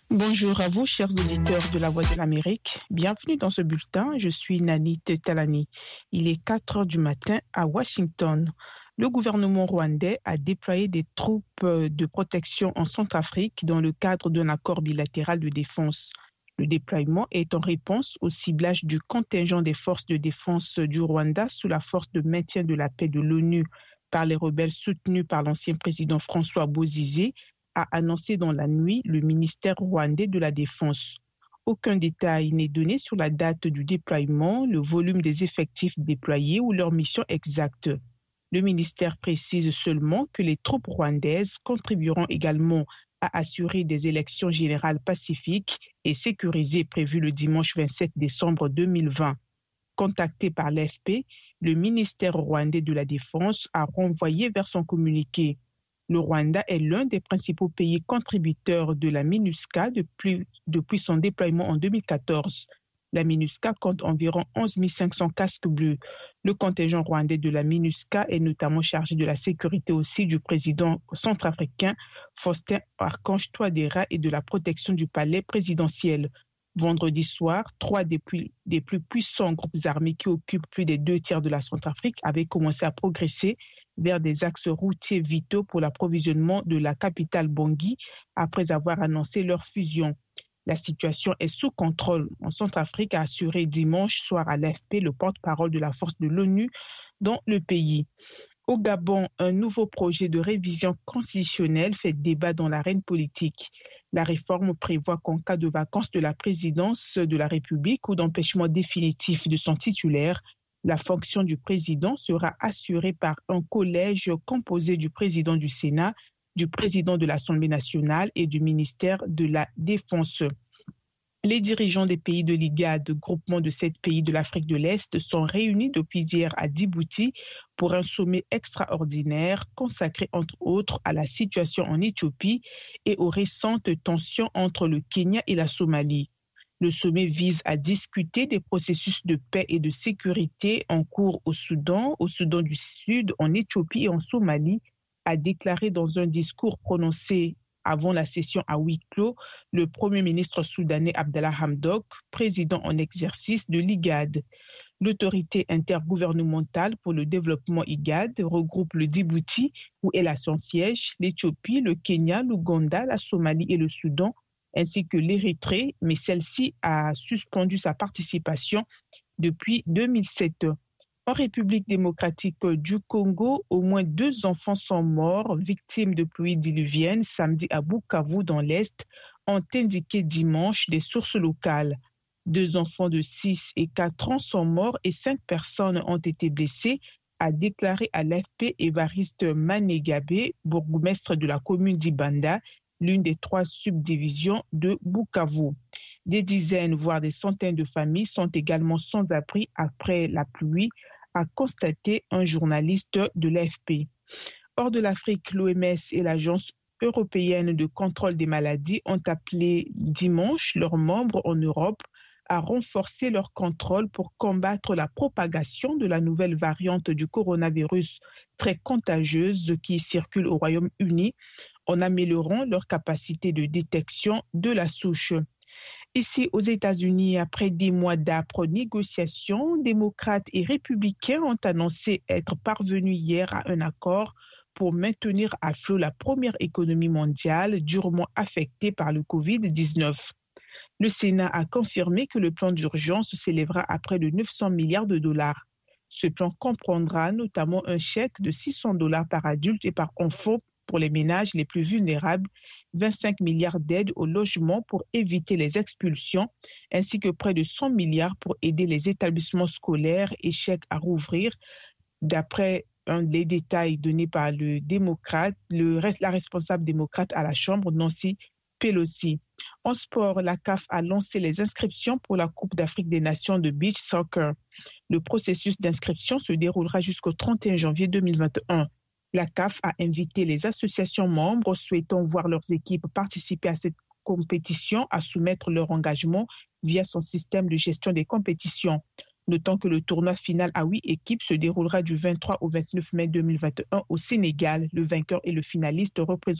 Bonjour à vous, chers auditeurs de La Voix de l'Amérique. Bienvenue dans ce bulletin. Je suis Nanit Talani. Il est 4 heures du matin à Washington. Le gouvernement rwandais a déployé des troupes de protection en Centrafrique dans le cadre d'un accord bilatéral de défense. Le déploiement est en réponse au ciblage du contingent des forces de défense du Rwanda sous la force de maintien de la paix de l'ONU par les rebelles soutenus par l'ancien président François Bozizé, a annoncé dans la nuit le ministère rwandais de la Défense. Aucun détail n'est donné sur la date du déploiement, le volume des effectifs déployés ou leur mission exacte. Le ministère précise seulement que les troupes rwandaises contribueront également à assurer des élections générales pacifiques et sécurisées prévues le dimanche 27 décembre 2020. Contacté par l'AFP, le ministère rwandais de la Défense a renvoyé vers son communiqué. Le Rwanda est l'un des principaux pays contributeurs de la MINUSCA depuis son déploiement en 2014. La MINUSCA compte environ 11 500 casques bleus. Le contingent rwandais de la MINUSCA est notamment chargé de la sécurité aussi du président centrafricain Faustin Archange Touadéra et de la protection du palais présidentiel. Vendredi soir, 3 des plus puissants groupes armés qui occupent plus des 2 tiers de la Centrafrique avaient commencé à progresser vers des axes routiers vitaux pour l'approvisionnement de la capitale Bangui après avoir annoncé leur fusion. La situation est sous contrôle en Centrafrique, a assuré dimanche soir à l'AFP le porte-parole de la force de l'ONU dans le pays. Au Gabon, un nouveau projet de révision constitutionnelle fait débat dans l'arène politique. La réforme prévoit qu'en cas de vacance de la présidence de la République ou d'empêchement définitif de son titulaire, la fonction du président sera assurée par un collège composé du président du Sénat, du président de l'Assemblée nationale et du ministère de la Défense. Les dirigeants des pays de l'IGAD, groupement de 7 pays de l'Afrique de l'Est, sont réunis depuis hier à Djibouti pour un sommet extraordinaire consacré entre autres à la situation en Éthiopie et aux récentes tensions entre le Kenya et la Somalie. Le sommet vise à discuter des processus de paix et de sécurité en cours au Soudan du Sud, en Éthiopie et en Somalie, a déclaré dans un discours prononcé avant la session à huis clos le Premier ministre soudanais Abdallah Hamdok, président en exercice de l'IGAD. L'autorité intergouvernementale pour le développement IGAD regroupe le Djibouti, où elle a son siège, l'Éthiopie, le Kenya, l'Ouganda, la Somalie et le Soudan, ainsi que l'Érythrée, mais celle-ci a suspendu sa participation depuis 2007. En République démocratique du Congo, au moins 2 enfants sont morts, victimes de pluies diluviennes samedi à Bukavu dans l'Est, ont indiqué dimanche des sources locales. 2 enfants de 6 et 4 ans sont morts et 5 personnes ont été blessées, a déclaré à l'AFP Évariste Manégabe, bourgmestre de la commune d'Ibanda, l'une des 3 subdivisions de Bukavu. Des dizaines, voire des centaines de familles sont également sans abri après la pluie, a constaté un journaliste de l'AFP. Hors de l'Afrique, l'OMS et l'Agence européenne de contrôle des maladies ont appelé dimanche leurs membres en Europe à renforcer leur contrôle pour combattre la propagation de la nouvelle variante du coronavirus très contagieuse qui circule au Royaume-Uni en améliorant leur capacité de détection de la souche. Ici, aux États-Unis, après 10 mois d'âpres négociations, démocrates et républicains ont annoncé être parvenus hier à un accord pour maintenir à flot la première économie mondiale durement affectée par le Covid-19. Le Sénat a confirmé que le plan d'urgence s'élèvera à près de 900 milliards de dollars. Ce plan comprendra notamment un chèque de 600 $ par adulte et par enfant pour les ménages les plus vulnérables, 25 milliards d'aides au logement pour éviter les expulsions, ainsi que près de 100 milliards pour aider les établissements scolaires et chèques à rouvrir, d'après les détails donnés par la responsable démocrate à la Chambre, Nancy Pelosi. En sport, la CAF a lancé les inscriptions pour la Coupe d'Afrique des Nations de Beach Soccer. Le processus d'inscription se déroulera jusqu'au 31 janvier 2021. La CAF a invité les associations membres souhaitant voir leurs équipes participer à cette compétition à soumettre leur engagement via son système de gestion des compétitions. Notons que le tournoi final à 8 équipes se déroulera du 23 au 29 mai 2021 au Sénégal. Le vainqueur et le finaliste représentent